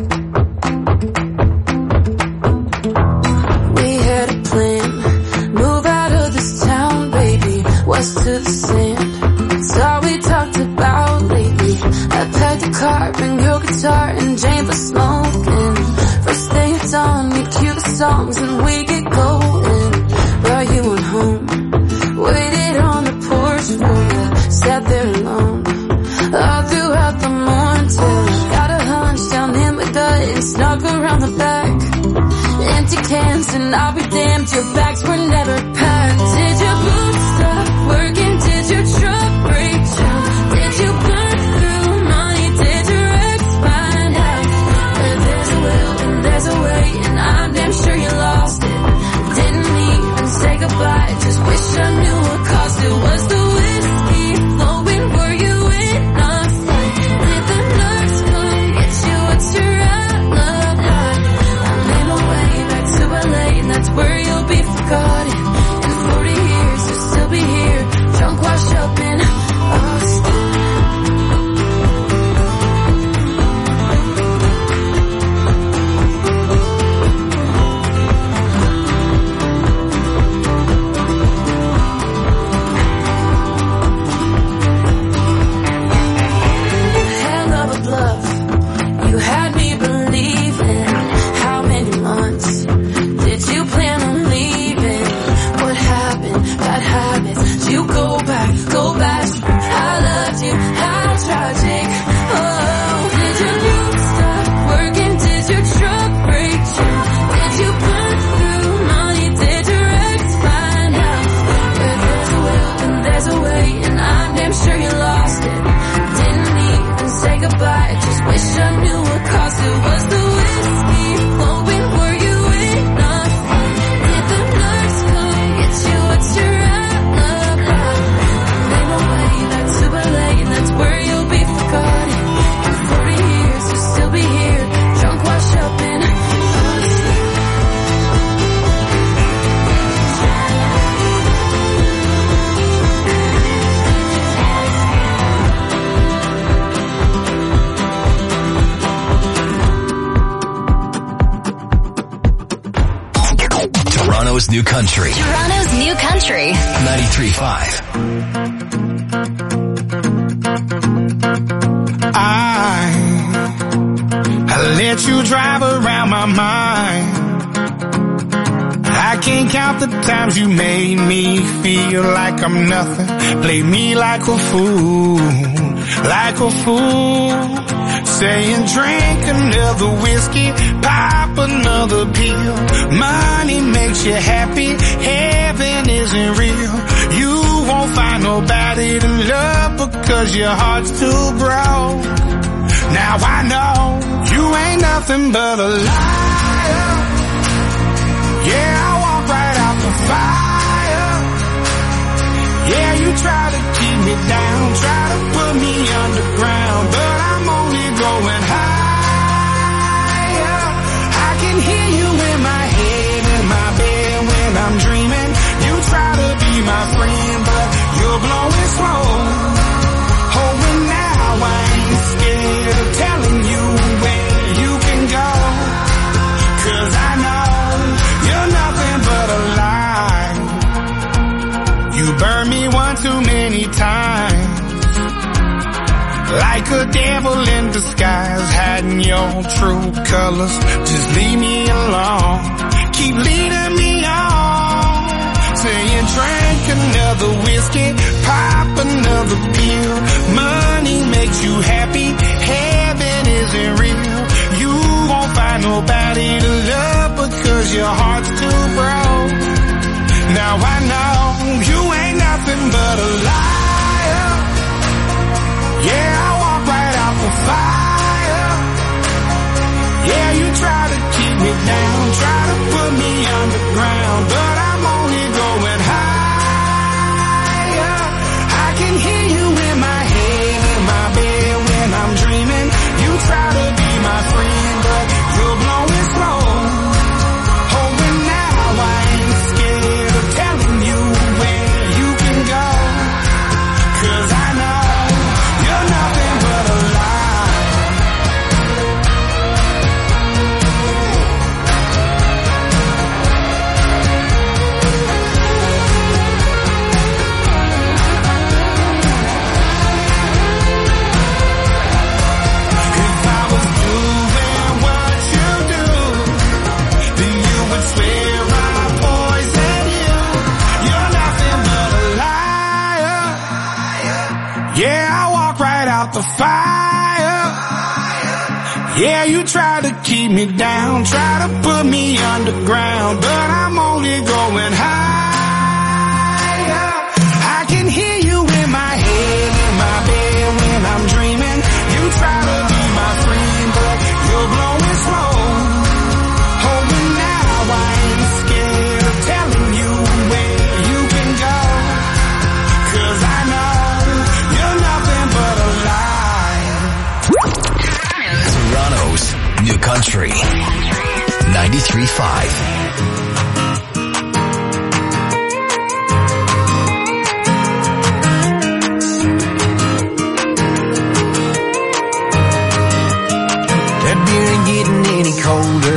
We had a plan, move out of this town, baby, west to the sand. It's all we talked about lately. I packed a car, bring your guitar, and Jane for smoking. First thing it's on, you cue the songs, and we get going. Brought you on home, waited on the porch for you, sat there alone, all throughout the morning till I got a hunch down in my gut and snuck around the back. Empty cans and I'll be damned, your bags were never packed. Did your boots stop working? Did your truck break down? Did you burn through money? Did your ex find out? Where there's a will and there's a way, and I'm damn sure you lost it. Didn't even say goodbye, just wish I knew what caused it. Was the whiskey flowing? Were you in a fight? Did the nurse come get you? What's your outlook like? I made my way back to LA, and that's where you'll be forgotten. In 40 years, you'll still be here, drunk, washed up in Austin. Hell of a bluff, you had me believing. How many months did you plan on leaving? What happened? Bad habits. Did you go back? Go back. I loved you. How tragic. Oh, did your news stop working? Did your truck break down? Did you burn through money? Did your ex find out? Where there's a will and there's a way, and I'm damn sure you lost it. Didn't even say goodbye, just wish I knew what caused it. Was the whiskey flowing? Were you in a fight? Did the nurse come get you? What's your outlook like? I made my way back to LA, and that's where you'll be forgotten. In 40 years, you'll still be here, drunk, washed up in Austin. Toronto's new country. Toronto's new country. 93.5. I let you drive around my mind. I can't count the times you made me feel like I'm nothing. Play me like a fool, like a fool. Saying drink another whiskey, pop another pill. Money makes you happy, heaven isn't real. You won't find nobody to love because your heart's too broke. Now I know you ain't nothing but a liar. Yeah, I walk right out fire. Yeah, you try to keep me down, try to put me underground, but I'm only going higher. I can hear you in my head, in my bed when I'm dreaming. You try to be my friend, but you're blowing smoke. Oh, and now I ain't scared of telling you where you can go, 'cause I know you're nothing but a lie. You burned me one too many times, like a devil in disguise, hiding your true colors. Just leave me alone, keep leading me on, saying drink another whiskey, pop another pill. Money makes you happy, heaven isn't real. You won't find nobody to love because your heart's too broke. Now I know you ain't nothing but a liar. Yeah, I walk right out the fire. Yeah, you try to keep me down, try to put me underground, but I'm only going higher. I can hear you in my head, in my bed when I'm dreaming. You try to be my friend, but you're blowing smoke. Oh, and now I ain't scared of telling you where you can go, 'cause I know you're nothing but a lie. If I was doing what you do, then you would swear I poisoned you. You're nothing but a liar. Yeah, I walk right out the fire. Yeah, you try to keep me down, try to put me underground, but I'm only going higher. I can hear you in my head, in my bed when I'm dreaming. You try to be my friend, but you're blowing smoke. Oh, and now I ain't scared of telling you where you can go, 'cause I know you're nothing but a lie. Toronto's New Country 93.5. That beer ain't getting any colder,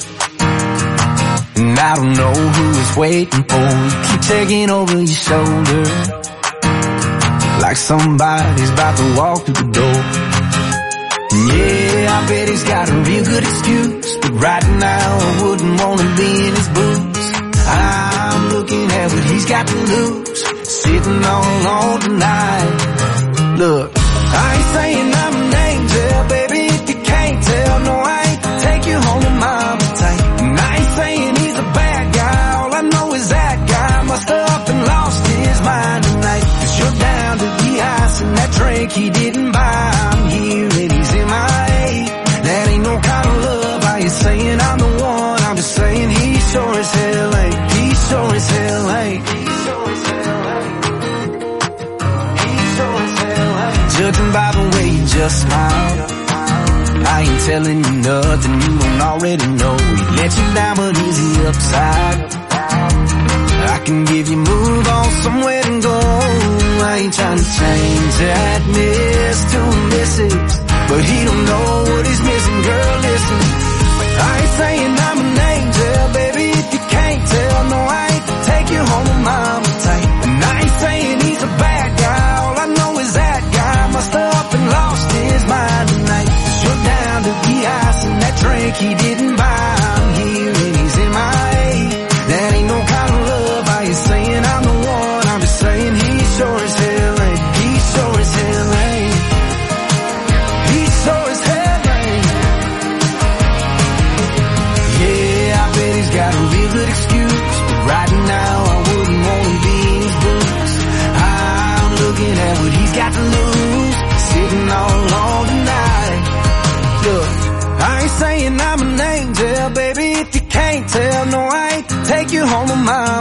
and I don't know who it's waiting for. You keep taking over your shoulder, like somebody's about to walk through the door. Yeah, I bet he's got a real good excuse, but right now I wouldn't want to be in his boots. I'm looking at what he's got to lose, sitting all alone tonight. Look, I ain't saying I'm an angel, baby, if you can't tell. No, I ain't take you home to mama tight. And I ain't saying he's a bad guy, all I know is that guy must have up and lost his mind tonight. 'Cause you're down to the ice and that drink he didn't buy. I'm here and he's in my eight. That ain't no kind of love. I ain't saying I'm the one, I'm just saying he sure as hell ain't. He sure as hell ain't. He sure as hell ain't. He sure as hell ain't. Judging by the way you just smiled, I ain't telling you nothing you don't already know. He let you down, but is he upside? I can give you move on somewhere to go. I ain't trying to change that miss to a missus, but he don't know what he's missing, girl, listen. I ain't saying I'm an angel, baby, if you can't tell. No, I ain't to take you home to mama tight. And I ain't saying he's a bad guy, all I know is that guy must have up and lost his mind tonight. 'Cause you're down to the ice and that drink he didn't buy. I'm here and he's in my eight. That ain't no kind of love. I ain't saying I'm the one, I'm just saying he sure as hell ain't. He sure as hell ain't.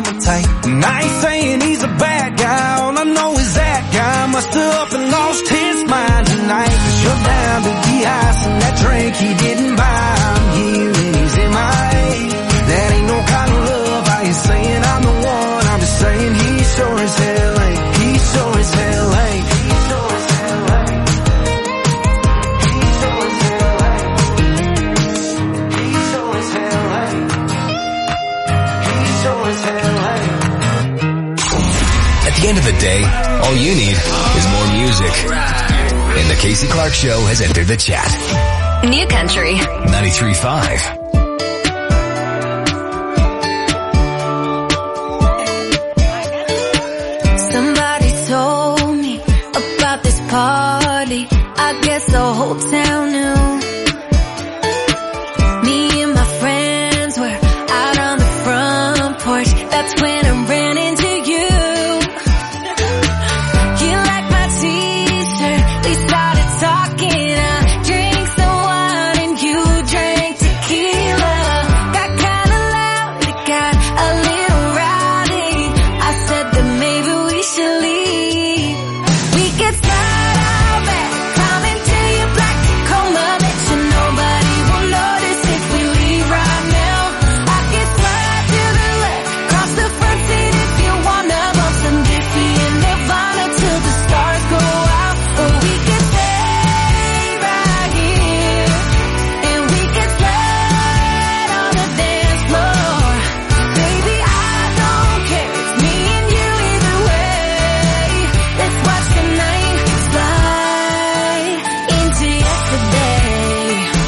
my type. And I ain't saying he's a bad guy, all I know is that guy must have up and lost his mind tonight. 'Cause you're down to the ice and that drink he didn't buy. I'm here and he's in my way. That ain't no kind of love, I ain't saying I'm the one, I'm just saying he sure as hell ain't. He sure as hell ain't. He sure as hell ain't. He sure as hell ain't. He sure as hell ain't. He sure as hell ain't. At the end of the day, all you need is more music. And the Casey Clark Show has entered the chat. New Country 93.5. Somebody told me about this party. I guess the whole town knew. Me and my friends were out on the front porch. That's when I ran into you. You liked my t-shirt. We started talking. I drank some wine and you drank tequila. Got kinda loud. It got a little rowdy. I said that maybe we should leave. We could slide out back, climb into your black Tacoma. Bet you nobody will notice if we leave right now. I could slide to the left, cross the front seat if you wanna bump some Diffie and Nirvana till the stars go out. Or we could stay right here and we could slide on the dance floor. Baby, I don't care, it's me and you either way. Let's watch the night slide into yesterday.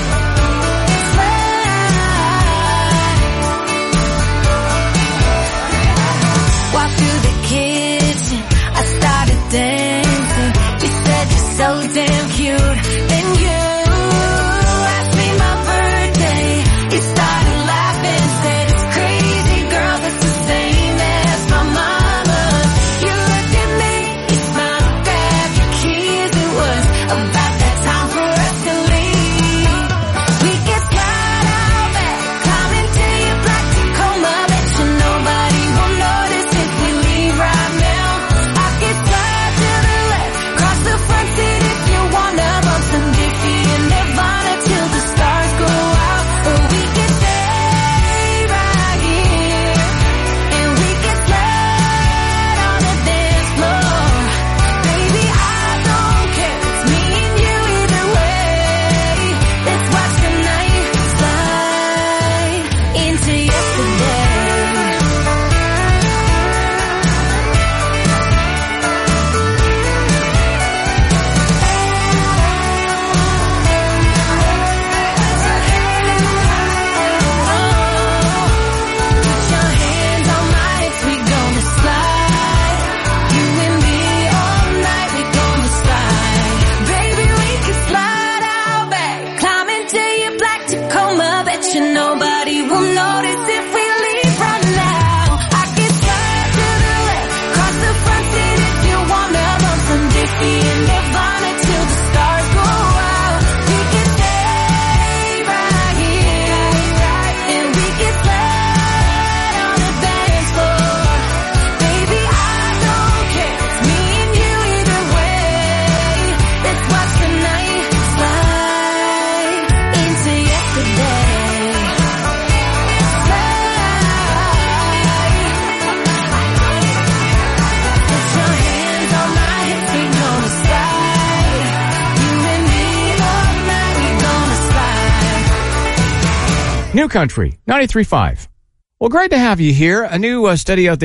Walk through the kitchen, I started dancing. You said you're so damn cute. Then you asked me my birthday. You started laughing, said it's crazy, girl, that's the same as my mama's. You looked at me, you smiled, grabbed your keys. It was about that time for us to leave. We could slide out back, climb into your black Tacoma. Bet you nobody will notice if we leave right now. I could slide to the left, cross the front seat if you wanna bump some Diffie and Nirvana till the stars go out. Or we could stay right here and we could slide on the dance floor. Baby, I don't care, it's me and you either way. Let's watch the night slide into yesterday. Put your hands on my hips, we gonna slide. You and me all night, we gonna slide. Baby, we can slide out back, climb into your black Tacoma. Bet you nobody will notice if we leave right now. I can slide to the left, cross the front seat if you wanna bump some Diffie and Nirvana till the stars go out. We can stay right here and we can slide on the dance floor. Baby, I don't care, it's me and you either way. Let's watch the night slide into yesterday. Put your hands on my hips, we gonna slide. You and me all night, we gonna slide. New Country 93.5. Well, great to have you here. A new study out there